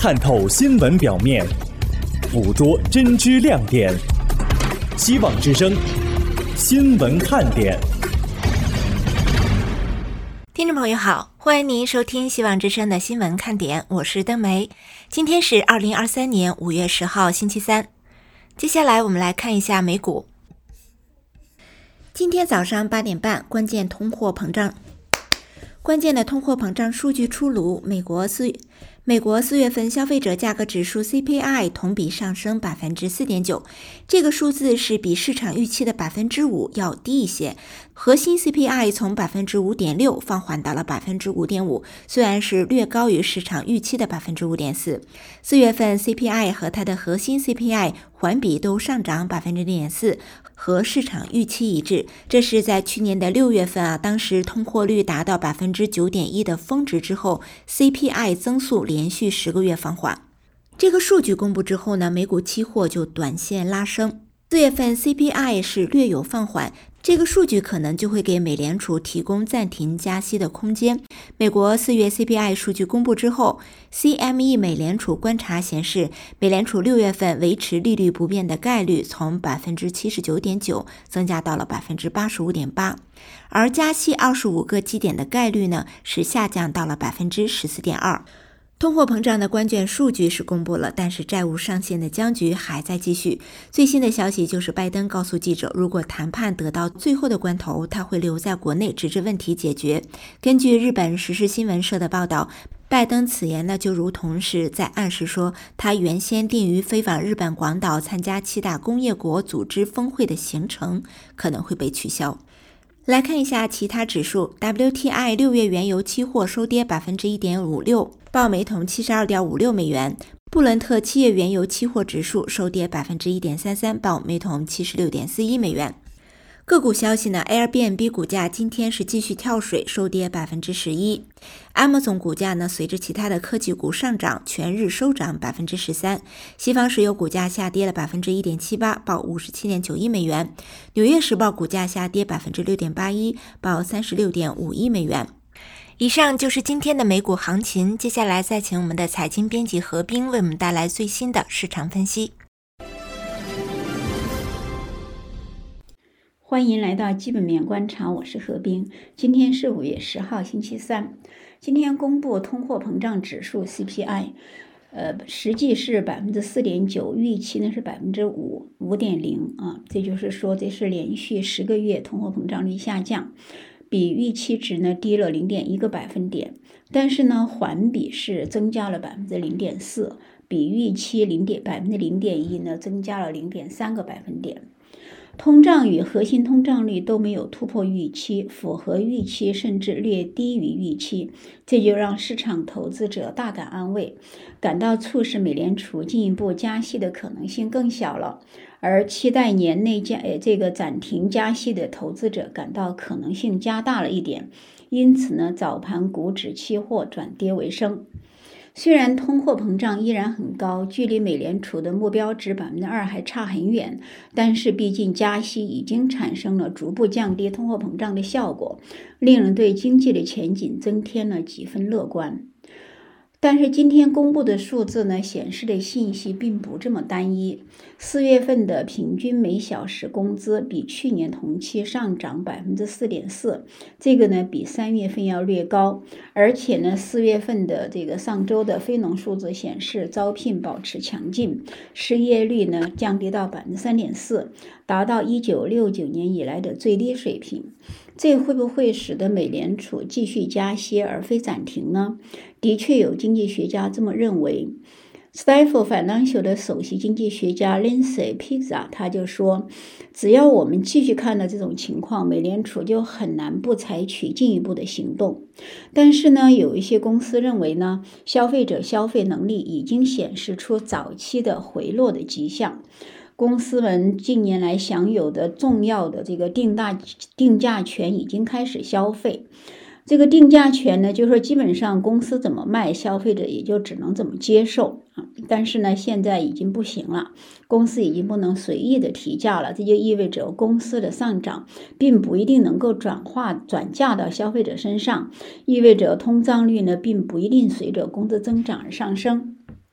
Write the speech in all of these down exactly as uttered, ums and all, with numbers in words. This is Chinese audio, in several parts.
探透新闻表面，捕捉真知亮点。希望之声新闻看点。 听众朋友好，欢迎您收听希望之声的新闻看点，我是登梅。今天是二零二三年五月十号星期三。接下来我们来看一下美股。今天早上八点半，关键通货膨胀关键的通货膨胀数据出炉，美国四美国四月份消费者价格指数 C P I 同比上升 百分之四点九， 这个数字是比市场预期的 百分之五 要低一些。核心 C P I 从 百分之五点六 放缓到了 百分之五点五， 虽然是略高于市场预期的 百分之五点四。 四月份 C P I 和它的核心 C P I 环比都上涨 百分之零点四， 和市场预期一致。这是在去年的六月份啊，当时通货率达到 百分之九点一 的峰值之后， C P I 增速连续十个月放缓。这个数据公布之后呢，美股期货就短线拉升。四月份 C P I 是略有放缓，这个数据可能就会给美联储提供暂停加息的空间。美国四月 C P I 数据公布之后， C M E 美联储观察显示，美联储六月份维持利率不变的概率从 百分之七十九点九 增加到了 百分之八十五点八， 而加息二十五个基点的概率呢是下降到了 百分之十四点二。通货膨胀的关键数据是公布了，但是债务上限的僵局还在继续。最新的消息就是拜登告诉记者，如果谈判得到最后的关头，他会留在国内直至问题解决。根据日本时事新闻社的报道，拜登此言呢就如同是在暗示说，他原先定于飞往日本广岛参加七大工业国组织峰会的行程可能会被取消。来看一下其他指数， W T I 六月原油期货收跌 百分之一点五六， 报每桶 七十二点五六美元。布伦特七月原油期货指数收跌 百分之一点三三， 报每桶 七十六点四一美元。个股消息呢 Airbnb 股价今天是继续跳水，收跌 百分之十一。 Amazon 股价呢随着其他的科技股上涨，全日收涨 百分之十三。 西方石油股价下跌了 百分之一点七八， 报 五十七点九一美元。纽约时报股价下跌 百分之六点八一， 报 三十六点五一美元。以上就是今天的美股行情，接下来再请我们的财经编辑何冰为我们带来最新的市场分析。 欢迎来到基本面观察，我是何冰。今天是五月十号星期三。今天公布通货膨胀指数 C P I， 呃，实际是 百分之四点九， 预期呢是 百分之五 五点零 啊，这就是说这是连续十个月通货膨胀率下降，比预期值呢低了 零点一个百分点，但是呢环比是增加了 百分之零点四， 比预期 百分之零点一 呢增加了 零点三个百分点。通胀与核心通胀率都没有突破预期，符合预期甚至略低于预期，这就让市场投资者大感安慰，感到促使美联储进一步加息的可能性更小了，而期待年内加这个暂停加息的投资者感到可能性加大了一点，因此呢，早盘股指期货转跌为升。虽然通货膨胀依然很高，距离美联储的目标值 百分之二 还差很远，但是毕竟加息已经产生了逐步降低通货膨胀的效果，令人对经济的前景增添了几分乐观。但是今天公布的数字呢，显示的信息并不这么单一。四月份的平均每小时工资比去年同期上涨 百分之四点四， 这个呢比三月份要略高，而且呢四月份的这个上周的非农数字显示招聘保持强劲，失业率呢降低到 百分之三点四， 达到一九六九年以来的最低水平。这会不会使得美联储继续加息而非暂停呢？的确有经济学家这么认为。Stifel Financial 的首席经济学家 Lindsay Pizza 他就说，只要我们继续看到这种情况，美联储就很难不采取进一步的行动。但是呢，有一些公司认为呢，消费者消费能力已经显示出早期的回落的迹象。公司们近年来享有的重要的这个定大定价权已经开始消费。这个定价权呢，就是说基本上公司怎么卖，消费者也就只能怎么接受啊。但是呢，现在已经不行了，公司已经不能随意的提价了，这就意味着公司的上涨并不一定能够转化转嫁到消费者身上，意味着通胀率呢并不一定随着工资增长而上升。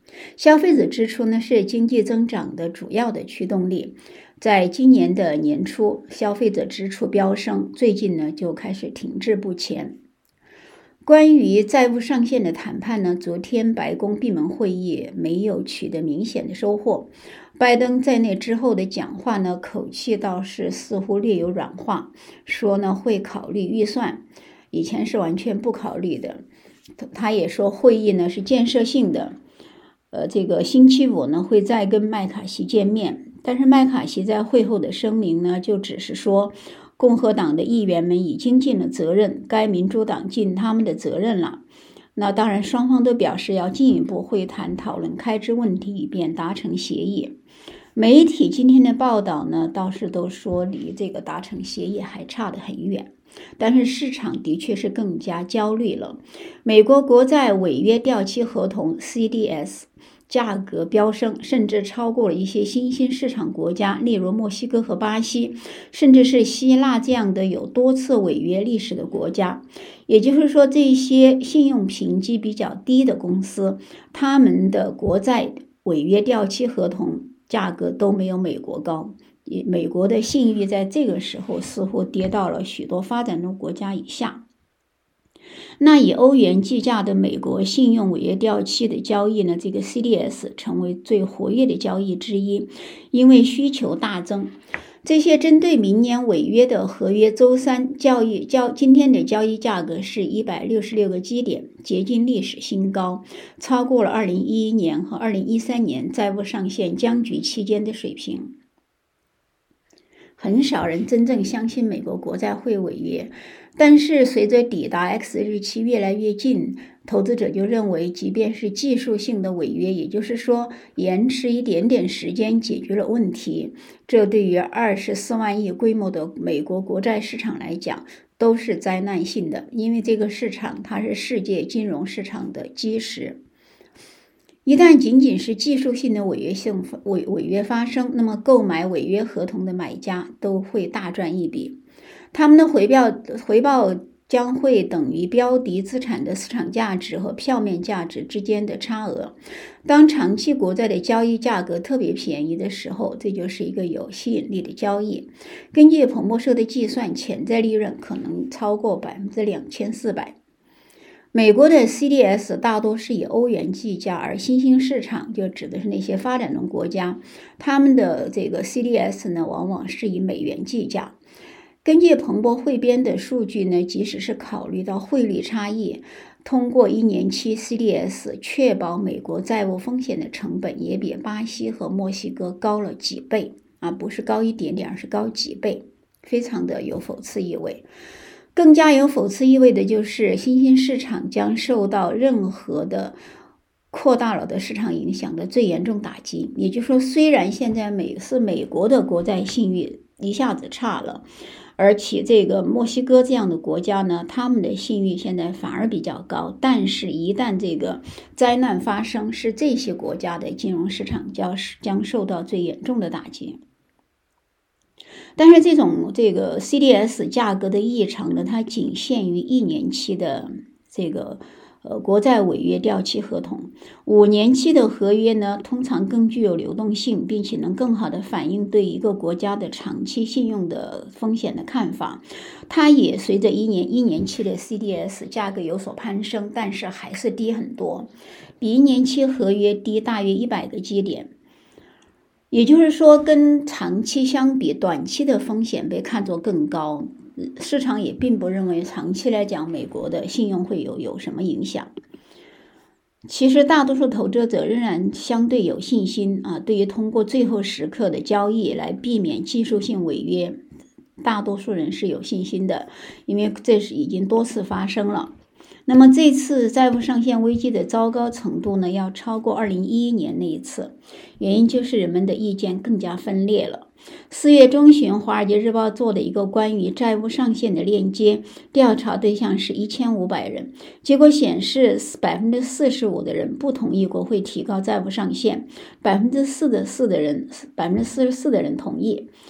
消费者支出呢是经济增长的主要的驱动力，在今年的年初，消费者支出飙升，最近呢就开始停滞不前。关于债务上限的谈判呢，昨天白宫闭门会议没有取得明显的收获。拜登在内之后的讲话呢，口气倒是似乎略有软化，说呢会考虑预算，以前是完全不考虑的。他也说会议呢是建设性的，呃，这个星期五呢会再跟麦卡锡见面，但是麦卡锡在会后的声明呢，就只是说共和党的议员们已经尽了责任，该民主党尽他们的责任了。那当然，双方都表示要进一步会谈讨论开支问题，以便达成协议。媒体今天的报道呢，倒是都说离这个达成协议还差得很远，但是市场的确是更加焦虑了。美国国债违约掉期合同 C D S 价格飙升，甚至超过了一些新兴市场国家，例如墨西哥和巴西，甚至是希腊这样的有多次违约历史的国家。也就是说，这些信用评级比较低的公司，他们的国债违约掉期合同价格都没有美国高。美国的信誉在这个时候似乎跌到了许多发展中国家以下。那以欧元计价的美国信用违约掉期的交易呢，这个 C D S 成为最活跃的交易之一，因为需求大增。这些针对明年违约的合约，周三交易交今天的交易价格是一百六十六个基点，接近历史新高，超过了二零一一年和二零一三年债务上限僵局期间的水平。很少人真正相信美国国债会违约，但是随着抵达 X 日期越来越近，投资者就认为，即便是技术性的违约，也就是说延迟一点点时间解决了问题，这对于二十四万亿规模的美国国债市场来讲都是灾难性的，因为这个市场它是世界金融市场的基石。一旦仅仅是技术性的违约性违违约发生，那么购买违约合同的买家都会大赚一笔，他们的回报回报将会等于标的资产的市场价值和票面价值之间的差额。当长期国债的交易价格特别便宜的时候，这就是一个有吸引力的交易。根据彭博社的计算，潜在利润可能超过百分之两千四百。美国的 C D S 大多是以欧元计价，而新兴市场就指的是那些发展中国家，他们的这个 C D S 呢，往往是以美元计价。根据彭博汇编的数据呢，即使是考虑到汇率差异，通过一年期 C D S 确保美国债务风险的成本也比巴西和墨西哥高了几倍啊，不是高一点点，而是高几倍，非常的有讽刺意味。更加有讽刺意味的就是新兴市场将受到任何的扩大了的市场影响的最严重打击。也就是说，虽然现在美是美国的国债信誉一下子差了，而且这个墨西哥这样的国家呢，他们的信誉现在反而比较高，但是一旦这个灾难发生，是这些国家的金融市场将将受到最严重的打击。但是这种这个 C D S 价格的异常呢，它仅限于一年期的这个呃国债违约掉期合同。五年期的合约呢，通常更具有流动性，并且能更好的反映对一个国家的长期信用的风险的看法。它也随着一年一年期的 C D S 价格有所攀升，但是还是低很多，比一年期合约低大约一百个基点。也就是说，跟长期相比，短期的风险被看作更高，市场也并不认为长期来讲美国的信用会有有什么影响。其实大多数投资者仍然相对有信心啊，对于通过最后时刻的交易来避免技术性违约，大多数人是有信心的，因为这是已经多次发生了。那么这次债务上限危机的糟糕程度呢，要超过二零一一年那一次，原因就是人们的意见更加分裂了。四月中旬，《华尔街日报》做的一个关于债务上限的链接，调查对象是一千五百人，结果显示 百分之四十五 的人不同意国会提高债务上限， 百分之四十四 的人 百分之四十四 的人同意。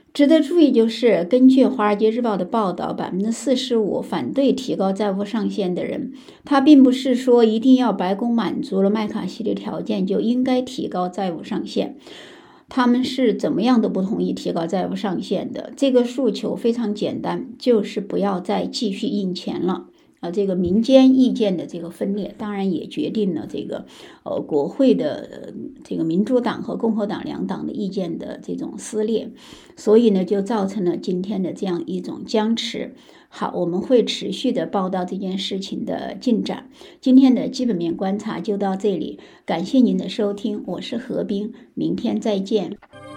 值得注意就是，根据《华尔街日报》的报道， 百分之四十五 反对提高债务上限的人，他并不是说一定要白宫满足了麦卡锡的条件就应该提高债务上限，他们是怎么样都不同意提高债务上限的。这个诉求非常简单，就是不要再继续印钱了。啊，这个民间意见的这个分裂，当然也决定了这个呃国会的、呃、这个民主党和共和党两党的意见的这种撕裂，所以呢，就造成了今天的这样一种僵持。好，我们会持续的报道这件事情的进展。今天的基本面观察就到这里，感谢您的收听，我是何冰，明天再见。